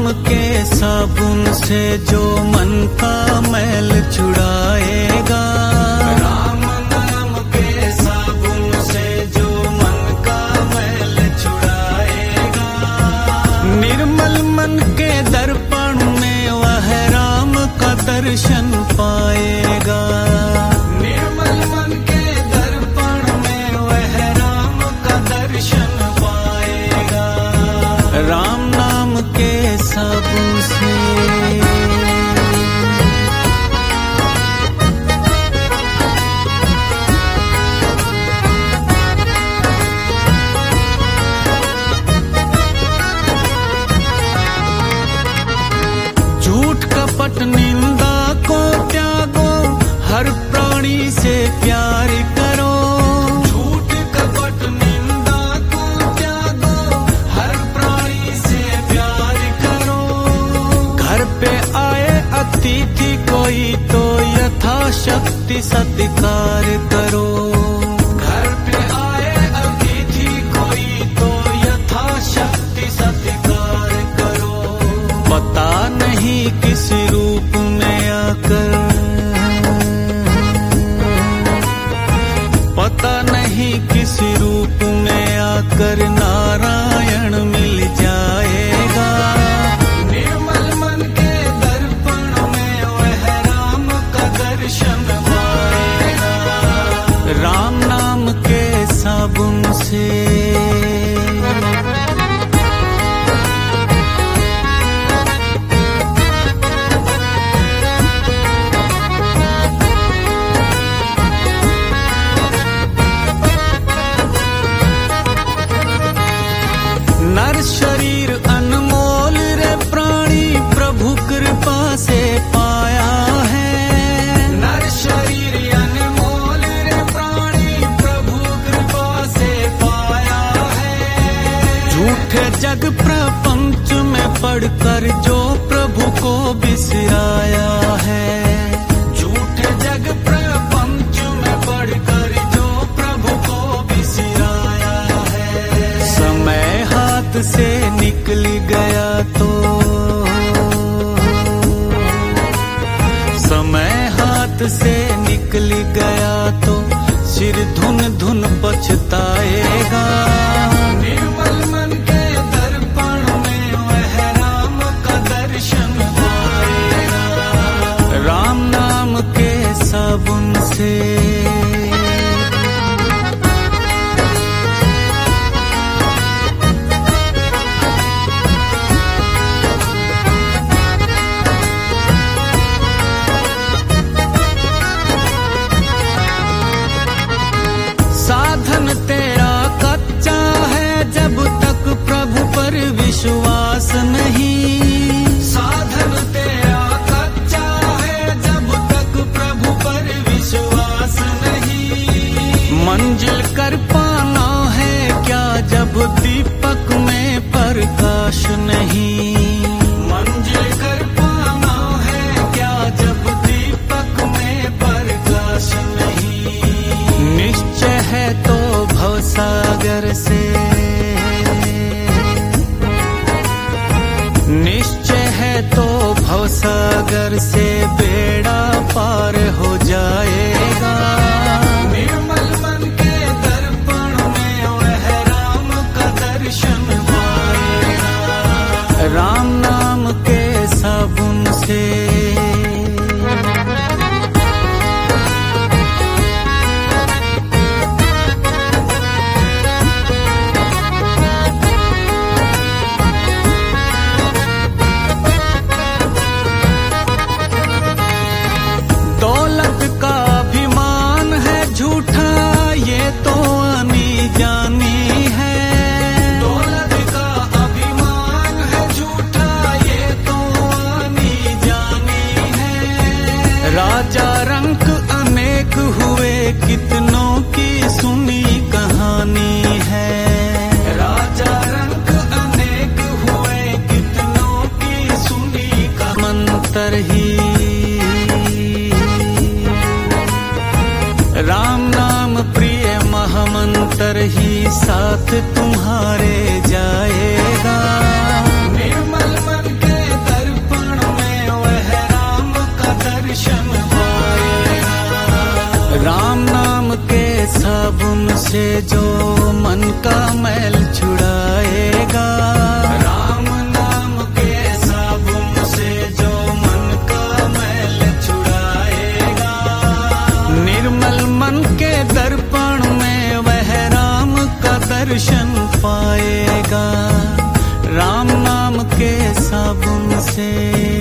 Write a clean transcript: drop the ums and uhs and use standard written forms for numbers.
के साबुन से जो मन का मैल छुड़ाएगा, राम नाम के साबुन से जो मन का मैल छुड़ाएगा। निर्मल मन के दर्पण में वह राम का दर्शन पाएगा। निर्मल मन के दर्पण में वह राम का दर्शन पाएगा। राम नाम के साबुन से झूठ कपट निंदा को त्यागो, हर प्राणी से प्यार करो। झूठ कपट निंदा को त्यागो, हर प्राणी से प्यार करो। घर पे आए अतिथि कोई तो यथाशक्ति सत्कार करो। घर पे आए अतिथि कोई तो यथाशक्ति सत्कार करो। पता नहीं किस रूप में आकर, पता नहीं किस रूप में आकर नारायण मिल जाएगा। निर्मल मन के दर्पण में वह राम का दर्शन पाएगा। राम नाम के साबुन से नर शरीर अनमोल रे प्राणी प्रभु कृपा से पाया है। नर शरीर अनमोल रे प्राणी प्रभु कृपा से पाया है। झूठे जग प्रपंच में पढ़कर जो प्रभु को बिसराया है। झूठे जग प्रपंच में पढ़कर जो प्रभु को बिसराया है। समय हाथ से निकल गया तो, समय हाथ से निकल गया तो सिर धुन धुन पछताएगा। निर्मल मन के दर्पण में वह राम का दर्शन पाएगा। राम नाम के साबुन से तेरा कच्चा है जब तक प्रभु पर विश्वास नहीं। साधन तेरा कच्चा है जब तक प्रभु पर विश्वास नहीं। मंजिल कर पाना है क्या जब दीपक में प्रकाश नहीं। मंजिल कर पाना है क्या जब दीपक में प्रकाश नहीं। निश्चय है तो भवसागर से, निश्चय है तो भवसागर से बेड़ा पार हो जाएगा। निर्मल मन के दर्पण में वह राम का दर्शन पाएगा। राम नाम के साबुन से कितनों की सुनी कहानी है। राजा रंग अनेक हुए कितनों की सुनी का मंत्र ही। राम नाम प्रिय महामंत्र ही साथ तुम्हारे जाएगा। निर्मल मन के दर्शन पाएगा राम नाम के साबुन से।